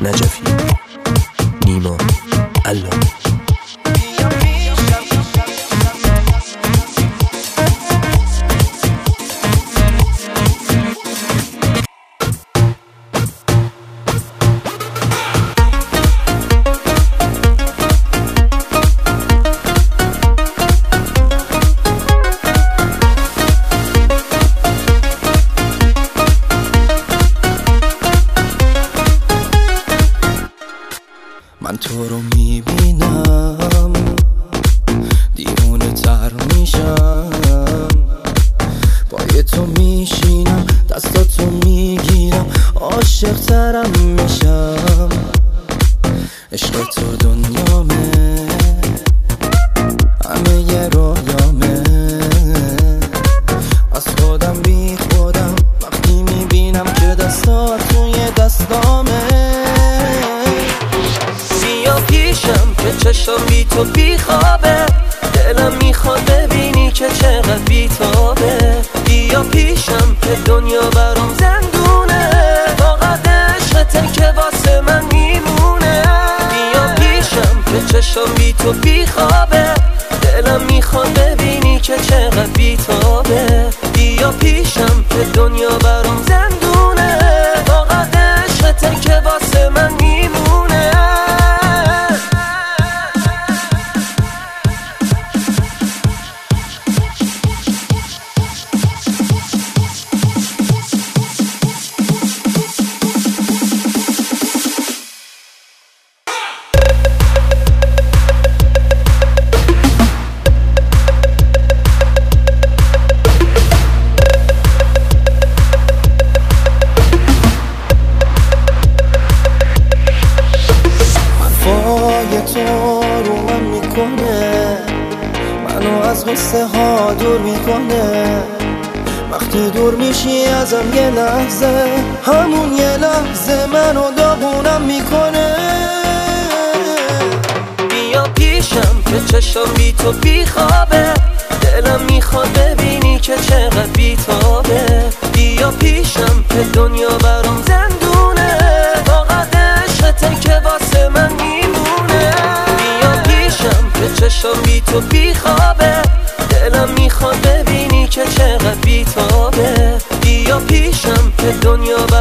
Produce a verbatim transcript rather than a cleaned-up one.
نجفی، نیما علانی. من تو رو میبینم دیوونه تر میشم، پای تو میشینم دستاتو میگیرم عاشق ترم میشم. عشق تو دنیامه همه یه رویامه، از خودم بی خودم وقتی میبینم که دستات توی دستامه. پیشم که چشم بی تو بی خوابه، دلم میخواد ببینی که چقدر بی تابه. بیا پیشم که دنیا برام زندونه، فقط عشقته که واسه من میمونه. بیا پیشم که چشم بی تو بی خوابه، دلم میخواد ببینی که چقدر بی تابه. بیا پیشم که دنیا برام زندونه، فقط عشقته که واسه من میمونه. تو رو من میکنه، منو از قصه ها دور میکنه. وقتی دور میشی ازم یه لحظه، همون یه لحظه منو داغونم میکنه. بیا پیشم که چشم بی تو بی خوابه، دلم میخواد ببینی که چقدر بی تابه. بیا پیشم که دنیا برام زندونه، فقط عشقته که واسه من میمونه. بیا پیشم که چشم بی تو بی خوابه، دلم میخواد ببینی که چقدر بی تابه. بیا پیشم که دنیا